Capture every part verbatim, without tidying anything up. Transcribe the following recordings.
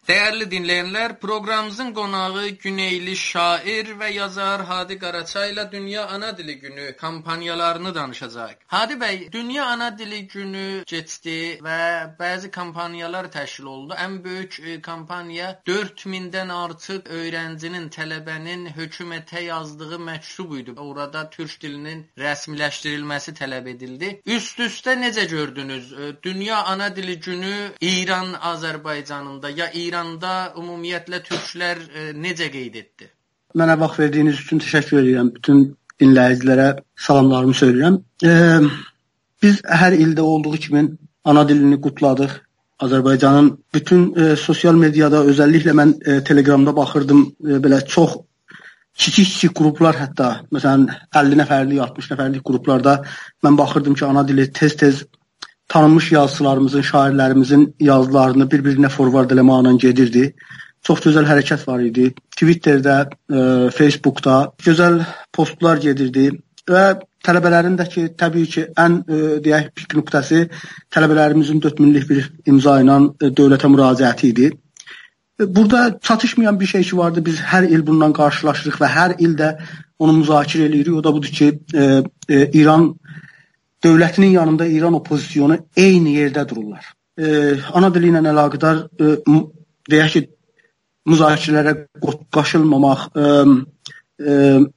Değerli dinleyenler, programımızın qonağı Güneyli şair və yazar Hadi Qaraçayla Dünya Ana Dili Günü kampanyalarını danışacaq. Hadi bəy, Dünya Ana Dili Günü keçdi və bəzi kampanyalar təşkil oldu. Ən böyük kampanya dörd mindən artıq öğrencinin, tələbənin hökumətə yazdığı məktub idi. Orada türk dilinin rəsmiləşdirilməsi tələb edildi. Üst-üstə necə gördünüz? Dünya Ana Dili Günü İran, Azərbaycanında ya İran da ümumiyyətlə türklər e, necə qeyd etdi? Mənə vaxt verdiyiniz üçün təşəkkür edirəm. Bütün dinləyicilərə salamlarımı söyləyirəm. E, biz hər ildə olduğu kimi ana dilini qutladıq. Azərbaycanın bütün e, sosial mediada, özəlliklə mən e, Telegramda baxırdım, e, belə çox kiçik-kiçik qruplar, hətta məsələn əlli nəfərlik, altmış nəfərlik qruplarda mən baxırdım ki, ana dili tez-tez tanınmış yazıçılarımızın, şairlərimizin yazılarını bir-birinə forward eləməklə gedirdi. Çox gözəl hərəkət var idi. Twitterdə, e, Facebookda gözəl postlar gedirdi və tələbələrin də ki, təbii ki, ən e, deyək pik nöqtəsi tələbələrimizin dörd minlik bir imza ilə e, dövlətə müraciəti idi. E, burada çatışmayan bir şey ki vardı. Biz hər il bundan qarşılaşırıq və hər il də onu müzakirə edirik. O da budur ki, e, e, İran dövlətinin yanında İran opozisiyonu eyni yerdə dururlar. Ee, ana dili ilə əlaqədar e, deyək ki, müzakirələrə qaşılmamaq, e, e,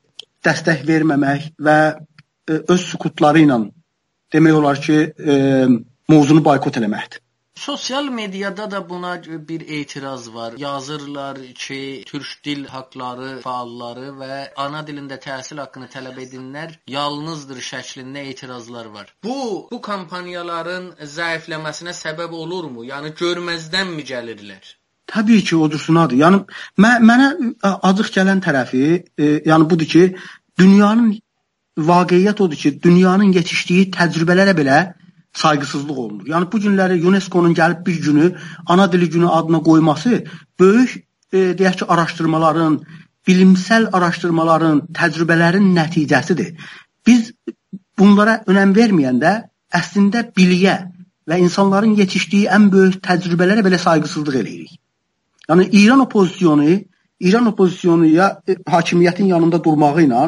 dəstək verməmək və e, öz sükutları ilə demək olar ki, e, mövzunu boykot eləməkdir. Sosial medyada da buna bir etiraz var. Yazırlar ki, türk dil haqları fəalları və ana dilində təhsil haqqını tələb edənlər yalnızdır şəklində etirazlar var. Bu, bu kampanyaların zəifləməsinə səbəb olurmu? Yəni görməzdən mi gəlirlər? Təbii ki, odusunadır. Yəni mə mənə acıq gələn tərəfi, e, yəni budur ki, dünyanın vaqiiyyət odur ki, dünyanın yetişdiyi təcrübələrə belə saygısızlıq olunur. Yəni bu günləri UNESCO-nun gəlib bir günü ana dili günü adına qoyması böyük e, deyək ki, araşdırmaların, bilimsel araşdırmaların, təcrübələrin nəticəsidir. Biz bunlara önəm verməyəndə əslində biliyə və insanların yetişdiyi ən böyük təcrübələrə belə saygısızlıq eləyirik. Yəni İran opozisiyonu, İran opozisiyonu ya e, hakimiyyətin yanında durmağı ilə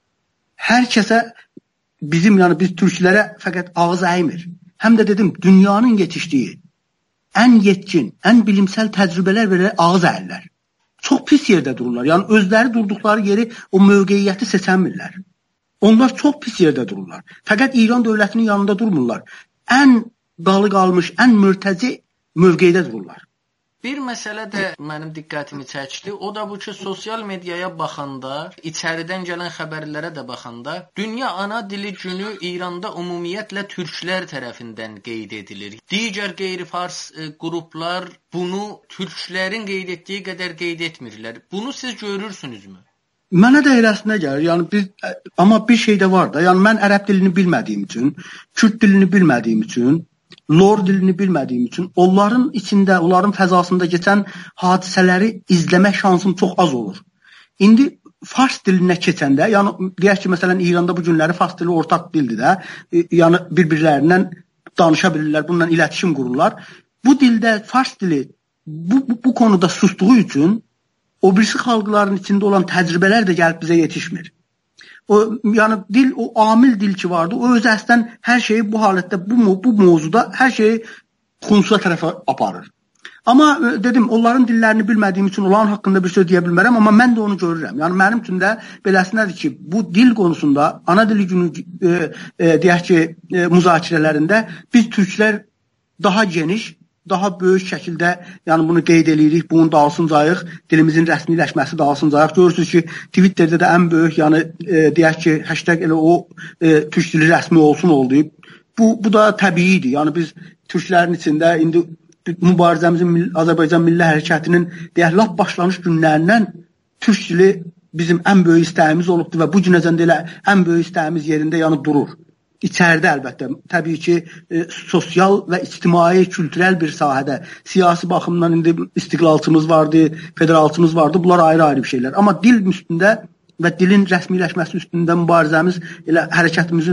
hər kəsə bizim, yəni biz türklərə fəqət ağız əymir. Həm də dedim, dünyanın yetişdiyi ən yetkin, ən bilimsel təcrübələr verə ağız əyirlər. Çox pis yerdə dururlar. Yəni özləri durduqları yeri, o mövqeyiyyəti seçənmirlər. Onlar çox pis yerdə dururlar. Fəqət İran dövlətinin yanında durmurlar. Ən qalı qalmış, ən mürtəci mövqeydə dururlar. Bir məsələ də mənim diqqətimi çəkdi. O da bu ki, sosial mediaya baxanda, içəridən gələn xəbərlərə də baxanda, Dünya Ana Dili Günü İranda ümumiyyətlə türklər tərəfindən qeyd edilir. Digər qeyri-fars e, qruplar bunu türklərin qeyd etdiyi qədər qeyd etmirlər. Bunu siz görürsünüzmü? Mənə də eləsinə gəlir. Yəni biz, amma bir şey də var da. Yəni mən ərəb dilini bilmədiyim üçün, kürd dilini bilmədiyim üçün, lor dilini bilmədiyim üçün onların içində, onların fəzasında keçən hadisələri izləmək şansım çox az olur. İndi fars dilinə keçəndə, yəni deyək ki, məsələn İranda bu günləri fars dili ortaq dildir də, yəni bir-birlərindən danışa bilirlər, bununla iletişim qururlar. Bu dildə fars dili bu, bu, bu konuda sustuğu üçün o birisi xalqların içində olan təcrübələr də gəlib bizə yetişmir. O, yəni dil, o amil dil ki vardı, o öz əslən hər şeyi bu halətdə, bu, bu mövzuda hər şeyi xunsuya tərəfə aparır. Amma dedim, onların dillərini bilmədiyim üçün onların haqqında bir söz deyə bilmərəm, amma mən də onu görürəm. Yəni mənim üçün də beləsinədir ki, bu dil konusunda ana dili günü e, e, deyək ki, e, müzakirələrində biz türklər daha geniş, daha böyük şəkildə, yəni bunu qeyd edirik, bunun dağılsıncayıq, dilimizin rəsmiləşməsi dağılsıncayıq. Görürsünüz ki, Twitterdə də ən böyük, yəni e, deyək ki, hashtag elə o e, türk dili rəsmi olsun oldu. Bu, bu da təbiidir. Yəni biz türklərin içində indi mübarizəmizin, Azərbaycan Milli Hərəkətinin deyək, lap başlanış günlərindən türk dili bizim ən böyük istəyimiz olubdur və bu günəcən də elə ən böyük istəyimiz yerində yəni durur. İçəridə əlbəttə, təbii ki, e, sosial və ictimai, kültürel bir sahədə, siyasi baxımdan indi istiqlalçımız vardı, federalçımız vardı, bunlar ayrı-ayrı bir şeylər. Amma dil üstündə və dilin rəsmiləşməsi üstündə mübarizəmiz, elə hərəkətimizin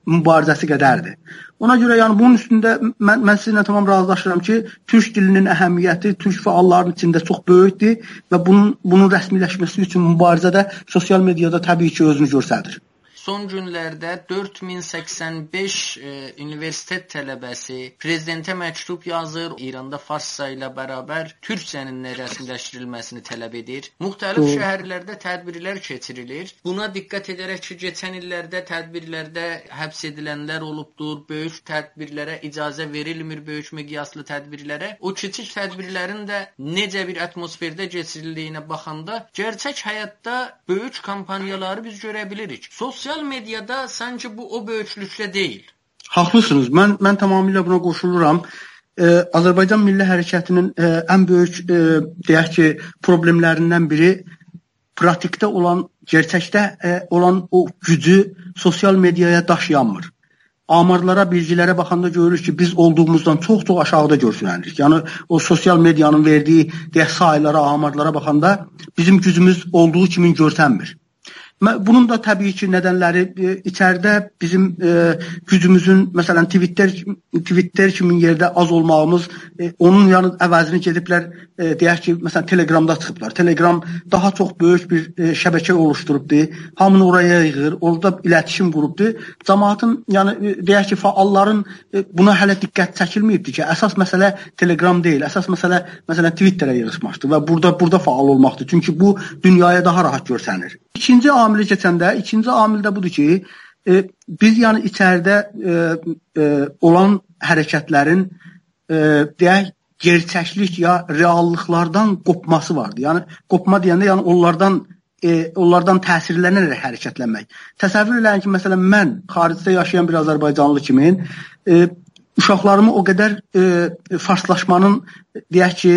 mübarizəsi qədərdir. Ona görə yəni bunun üstündə mən, mən sizinlə tamam razılaşıram ki, türk dilinin əhəmiyyəti türk fəalların içində çox böyükdür və bunun, bunun rəsmiləşməsi üçün mübarizədə sosial mediada təbii ki, özünü göstərir. Son günlərdə dörd min səksən beş e, universitet tələbəsi prezidentə məktub yazır. İranda farsça ilə bərabər türkçənin rəsmiləşdirilməsini tələb edir. Müxtəlif şəhərlərdə tədbirlər keçirilir. Buna diqqət edərək ki, keçən illərdə tədbirlərdə həbs edilənlər olubdur. Böyük tədbirlərə icazə verilmir, böyük miqyaslı tədbirlərə. O kiçik tədbirlərin də necə bir atmosferdə keçirildiyinə baxanda gerçək həyatda böyük kampaniyaları biz görə bilirik. Sosial medyada sanki bu o böyüklükdə deyil. Haqlısınız. Mən mən tamamilə buna qoşuluram. Ee, Azərbaycan Milli Hərəkətinin e, ən böyük e, deyək ki, problemlərindən biri pratikdə olan, gerçəkdə e, olan o gücü sosial mediaya daşıyanmır. Amarlara, bilgilərə baxanda görürük ki, biz olduğumuzdan çox-çox aşağıda görsünənirik. Yəni o sosial medianın verdiyi deyək sayılara, amarlara baxanda bizim gücümüz olduğu kimi görsənmir. Bunun da təbii ki, nədənləri e, içəridə bizim e, gücümüzün, məsələn, Twitter, Twitter kimi yerdə az olmağımız, e, onun yanı əvəzini gediblər, e, deyək ki, məsələn, Telegramda çıxıblar. Telegram daha çox böyük bir e, şəbəkə oluşturubdur, hamını oraya yığır, orada iletişim qurubdur. Cəmaatın, yəni, e, deyək ki, fəalların e, buna hələ diqqət çəkilməyibdir ki, əsas məsələ Telegram deyil, əsas məsələ, məsələn, Twitterə yığışmışdır və burada, burada faal olmaqdır. Çünki bu, dünyaya daha rahat görsənir. İkinci amili keçəndə, ikinci amil də budur ki, e, biz yəni içəridə e, e, olan hərəkətlərin e, deyək, gerçəklik ya reallıqlardan qopması vardır. Yəni qopma deyəndə yəni onlardan e, onlardan təsirlənərək hərəkətlənmək. Təsəvvür eləyin ki, məsələn mən xaricdə yaşayan bir Azərbaycanlı kimi e, uşaqlarımı o qədər e, farslaşmanın deyək ki,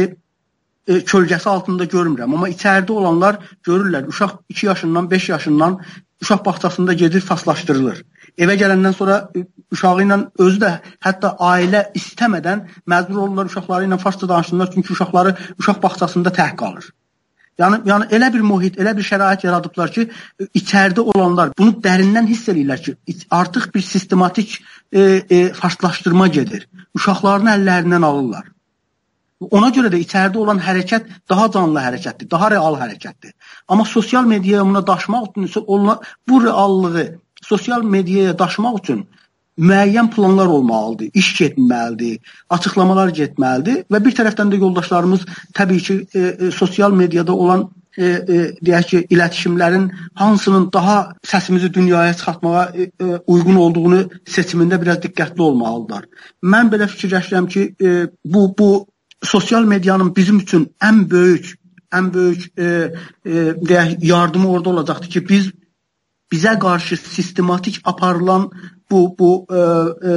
kölgəsi altında görmürəm. Amma içəridə olanlar görürlər. Uşaq iki yaşından, beş yaşından uşaq bağçasında gedir, farslaşdırılır. Evə gələndən sonra uşağı ilə özü də hətta ailə istəmədən məcbur olurlar uşaqları ilə farsça danışsınlar, çünki uşaqları uşaq bağçasında tək qalır. Yəni, yəni elə bir mühit, elə bir şərait yaradıblar ki, içəridə olanlar bunu dərindən hiss edirlər ki, artıq bir sistematik e, e, farslaşdırma gedir. Uşaqlarını əllərindən alırlar. Ona görə də içəridə olan hərəkət daha canlı hərəkətdir, daha real hərəkətdir. Amma sosial mediaya buna daşımaq üçün, bu reallığı sosial mediaya daşımaq üçün müəyyən planlar olmalıdır, iş getməlidir, açıqlamalar getməlidir və bir tərəfdən də yoldaşlarımız təbii ki, e, e, sosial mediada olan e, e, deyək ki, iletişimlərin hansının daha səsimizi dünyaya çıxartmağa e, e, uyğun olduğunu seçimində biraz diqqətli olmalıdırlar. Mən belə fikirləşirəm ki, e, bu, bu sosial medianın bizim üçün ən böyük, ən böyük e, e, deyək, yardımı orada olacaqdır ki, biz bizə qarşı sistematik aparılan bu, bu e, e,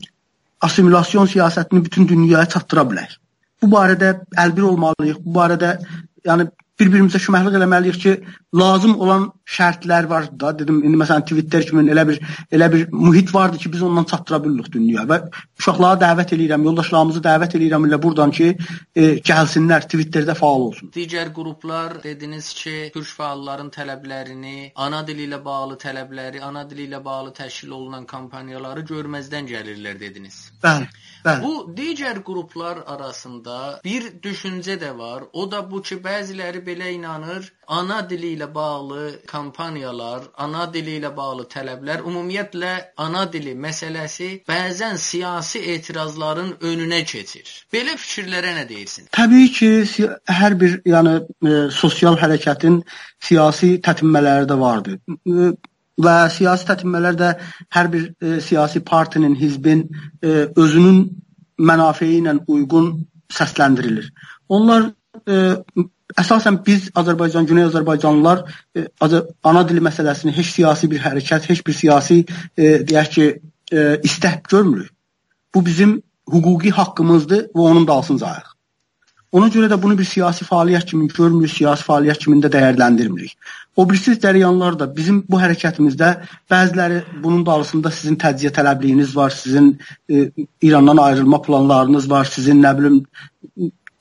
assimilasyon siyasətini bütün dünyaya çatdıra bilək. Bu barədə əlbir olmalıyıq, bu barədə yəni bir-birimizə şüməhlik eləməliyik ki, lazım olan şərtlər var da, dedim, indi məsələn Twitter kimi elə bir, elə bir mühit vardır ki, biz ondan çatdıra bilirik dünyaya və uşaqlara dəvət edirəm, yoldaşlarımızı dəvət edirəm ilə buradan ki, e, gəlsinlər, Twitterdə faal olsun. Digər qruplar dediniz ki, türk fəalların tələblərini, ana dili ilə bağlı tələbləri, ana dili ilə bağlı təşkil olunan kampaniyaları görməzdən gəlirlər dediniz. Bəli, bəli. Bu digər qruplar arasında bir düşüncə də var, o da bu ki, bəziləri belə inanır, ana dili ilə bağlı kampaniyalar, ana dili ilə bağlı tələblər, ümumiyyətlə ana dili məsələsi bəzən siyasi etirazların önünə keçir. Belə fikirlərə nə deyirsiniz? Təbii ki, hər bir yəni e, sosial hərəkətin siyasi tətinmələri də vardır. E, və siyasi tətinmələr də hər bir e, siyasi partinin, hizbin e, özünün mənafeləyi ilə uyğun səsləndirilir. Onlar e, əsasən biz Azərbaycan, Güney Azərbaycanlılar e, ana dili məsələsini heç siyasi bir hərəkət, heç bir siyasi e, deyək ki, e, istək görmürük. Bu bizim hüquqi haqqımızdır və onun da alsınacaq. Ona görə də bunu bir siyasi fəaliyyət kimi görmürük, siyasi fəaliyyət kimi də dəyərləndirmirik. O birisi cərəyanlar da bizim bu hərəkətimizdə bəziləri bunun da arasında sizin təcziyə tələbliyiniz var, sizin e, İrandan ayrılma planlarınız var, sizin nə bilim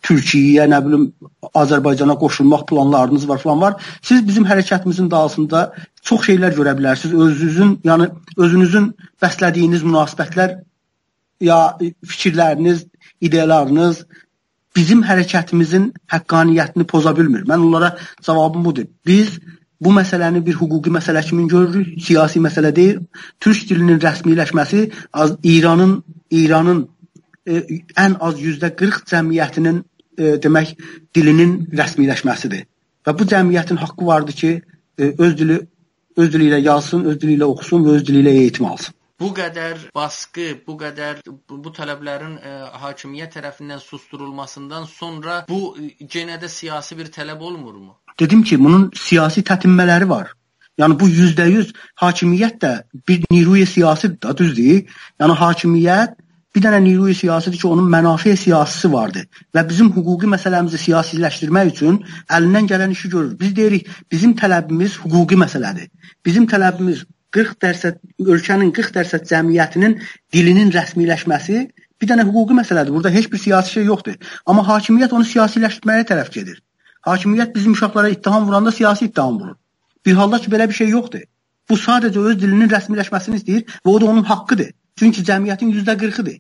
Türkiyəyə, nə bilim, Azərbaycana qoşulmaq planlarınız var falan var. Siz bizim hərəkətimizin dalsında çox şeylər görə bilərsiniz. Özünüzün, yəni özünüzün bəslədiyiniz münasibətlər ya fikirləriniz, ideyalarınız bizim hərəkətimizin həqqaniyyətini poza bilmir. Mən onlara cavabım budur. Biz bu məsələni bir hüquqi məsələ kimi görürük, siyasi məsələ deyil. Türk dilinin rəsmiləşməsi az İranın İranın e, ən az yüzdə qırx cəmiyyətinin e, demək dilinin rəsmiləşməsidir. Və bu cəmiyyətin haqqı vardır ki, e, öz dili öz dili ilə yazsın, öz dili ilə oxusun və öz dili ilə eğitim alsın. Bu qədər baskı, bu qədər bu, bu tələblərin e, hakimiyyət tərəfindən susturulmasından sonra bu yenə də siyasi bir tələb olmurmu? Dedim ki, bunun siyasi tətinmələri var. Yəni bu yüzdə yüz hakimiyyət də bir niruy siyasidir da, düz deyil. Yəni hakimiyyət bir dənə niruy siyasidir ki, onun mənafe siyasisi vardır. Və bizim hüquqi məsələmizi siyasiləşdirmək üçün əlindən gələn işi görür. Biz deyirik, bizim tələbimiz hüquqi məsələdir. Bizim tələbimiz qırx dərsə ölkənin qırx dərsə cəmiyyətinin dilinin rəsmiləşməsi bir dənə hüquqi məsələdir. Burada heç bir siyasi şey yoxdur. Amma hakimiyyət onu siyasiləşdirməyə tərəf gedir. Hakimiyyət bizim uşaqlara ittiham vuranda siyasi ittiham vurur. Bir halda ki, belə bir şey yoxdur. Bu sadəcə öz dilinin rəsmiləşməsini istəyir və o da onun haqqıdır. Çünki cəmiyyətin yüzdə qırxıdır.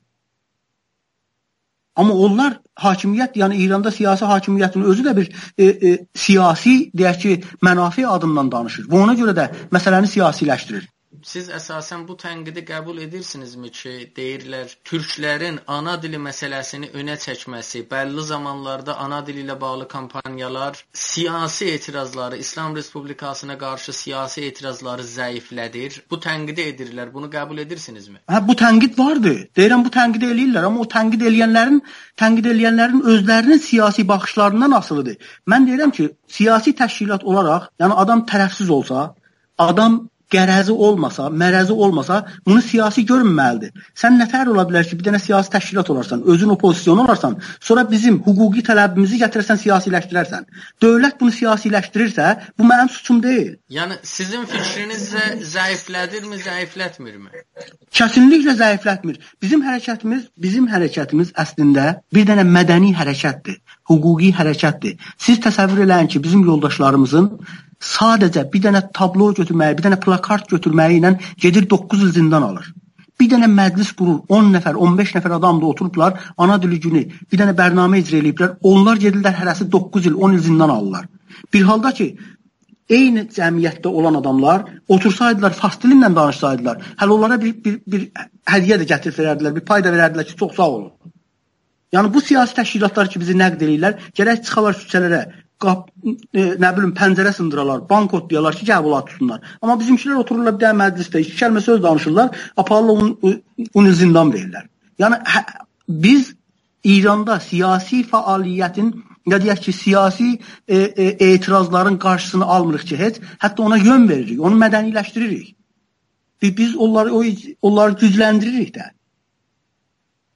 Amma onlar hakimiyyət, yəni İranda siyasi hakimiyyətin özü də bir e, e, siyasi, deyək ki, mənafe adından danışır və ona görə də məsələni siyasiləşdirir. Siz əsasən bu tənqidi qəbul edirsinizmi ki, deyirlər, türklərin ana dili məsələsini önə çəkməsi, bəlli zamanlarda ana dili ilə bağlı kampanyalar siyasi etirazları, İslam Respublikasına qarşı siyasi etirazları zəiflədir. Bu tənqidi edirlər, bunu qəbul edirsinizmi? Hə, bu tənqid vardır. Deyirəm, bu tənqid eləyirlər, amma o tənqid eləyənlərin, tənqid eləyənlərin özlərinin siyasi baxışlarından asılıdır. Mən deyirəm ki, siyasi təşkilat olaraq, yəni adam tərəfsiz olsa, adam qərəzi olmasa, mərəzi olmasa, bunu siyasi görünməlidir. Sən nətər ola bilər ki, bir dənə siyasi təşkilat olarsan, özün opozisyon olarsan, sonra bizim hüquqi tələbimizi gətirərsən, siyasiləşdirərsən. Dövlət bunu siyasiləşdirirsə, bu mənim suçum deyil. Yəni, sizin fikriniz zəiflədirmi, zəiflətmirmi? Kəsinliklə zəiflətmir. Bizim hərəkətimiz, bizim hərəkətimiz əslində bir dənə mədəni hərəkətdir, hüquqi hərəkətdir. Siz təsəvvür eləyin ki, bizim yoldaşlarımızın sadəcə bir dənə tablo götürməyi, bir dənə plakart götürməyi ilə gedir doqquz il zindan alır. Bir dənə məclis qurur, on nəfər, on beş nəfər adam da oturublar, ana dili günü bir dənə bərnamə icra eləyiblər, onlar gedirlər hərəsi doqquz il, on il zindan alırlar. Bir halda ki, eyni cəmiyyətdə olan adamlar otursaydılar, fars dilinlə danışsaydılar, hələ onlara bir, bir, bir hədiyyə də gətirib verərdilər, bir pay da verərdilər ki, çox sağ olun. Yəni bu siyasi təşkilatlar ki, bizi nəqd edirlər, gərək çıxarlar küçələrə, qap, e, nə bilim, pəncərə sındıralar, bank otlayarlar ki, qəbulat tutsunlar. Amma bizimkilər otururlar bir dənə məclisdə, iki kəlmə söz danışırlar, aparırlar onu zindan verirlər. Yəni hə, biz İranda siyasi fəaliyyətin, ya deyək ki, siyasi e, e, etirazların qarşısını almırıq ki, heç, hətta ona yön veririk, onu mədəniləşdiririk. Biz onları, o, onları gücləndiririk də.